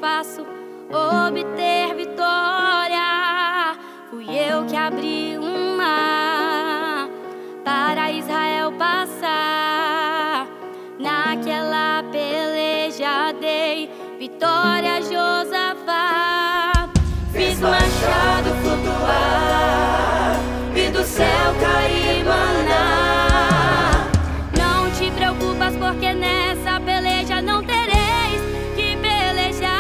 faço obter vitória. Fui eu que abri um mar para Israel passar. Naquela peleja dei vitória a Josafá. Fiz o machado flutuar e do céu cair maná. Não te preocupas, porque nessa peleja não tereis que pelejar.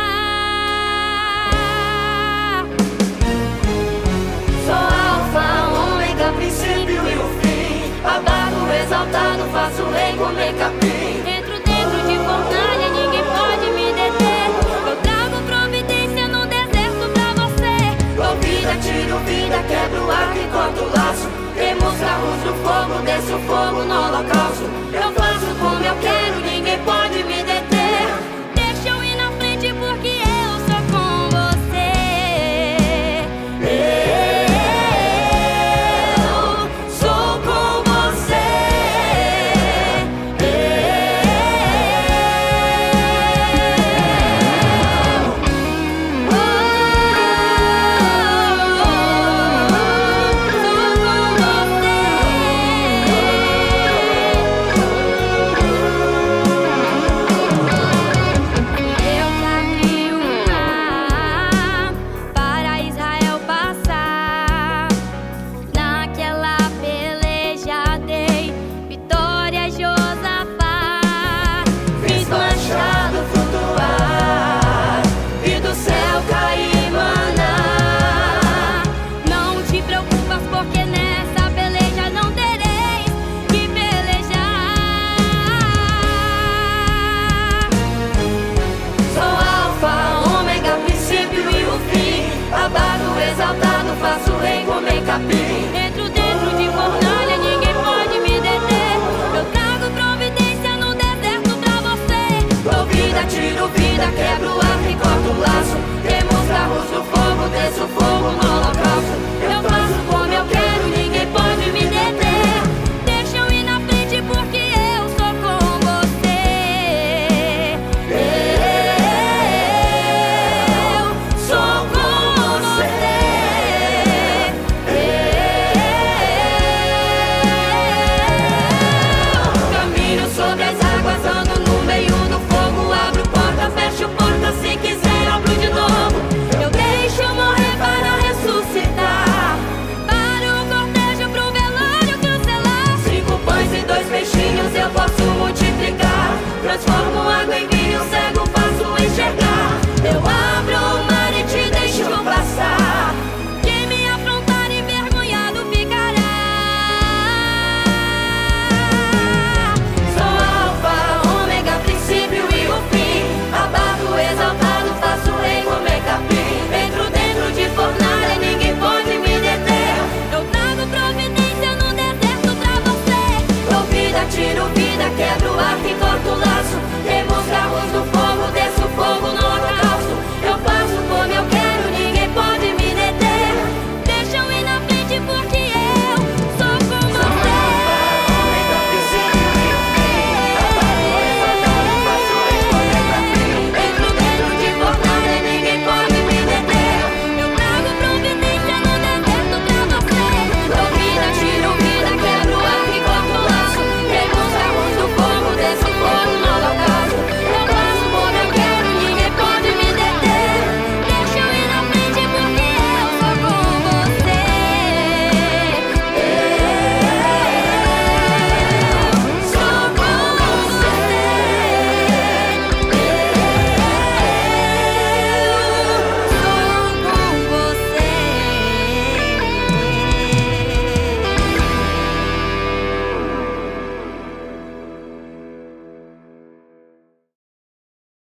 Sou alfa, ômega, princípio e o fim. Abado, exaltado, faço rei comer capim. Entro dentro de fornalha, ninguém pode me deter. Eu trago providência no deserto pra você. Dou vida, tiro vida, quebro o arco e corto o laço. Temos carros no fogo, desço fogo no holocausto. Eu faço como eu quero, ninguém pode me deter. Deixa eu ir na frente, porque eu sou com você. Eu sou com você. Exaltado, faço rei comer capim. Entro dentro de fornalha, ninguém pode me deter. Eu trago providência no deserto pra você. Dou vida, tiro vida, quebro o arco e corto o laço. Temos carros no fogo, desço fogo no holocausto. Eu faço como eu quero, ninguém pode me deter. Deixa eu ir na frente, porque eu sou com você. Eu sou com você. Caminho sobre as águas, ando no meio do fogo. Abro porta, fecho porta, se quiser abro de novo. Eu deixo morrer para ressuscitar. Para o cortejo, pro velório cancelar. 5 pães e 2 peixinhos eu posso multiplicar. Transformo água em vinho, cego faço enxergar. Eu abro o mar e te deixo passar. Quem me afrontar envergonhado ficará. Sou alfa, ômega, princípio e o fim. Abado, exaltado, faço rei comer capim. Entro dentro de fornalha, ninguém pode me deter. Eu trago providência no deserto pra você. Dou vida, tiro vida, quebro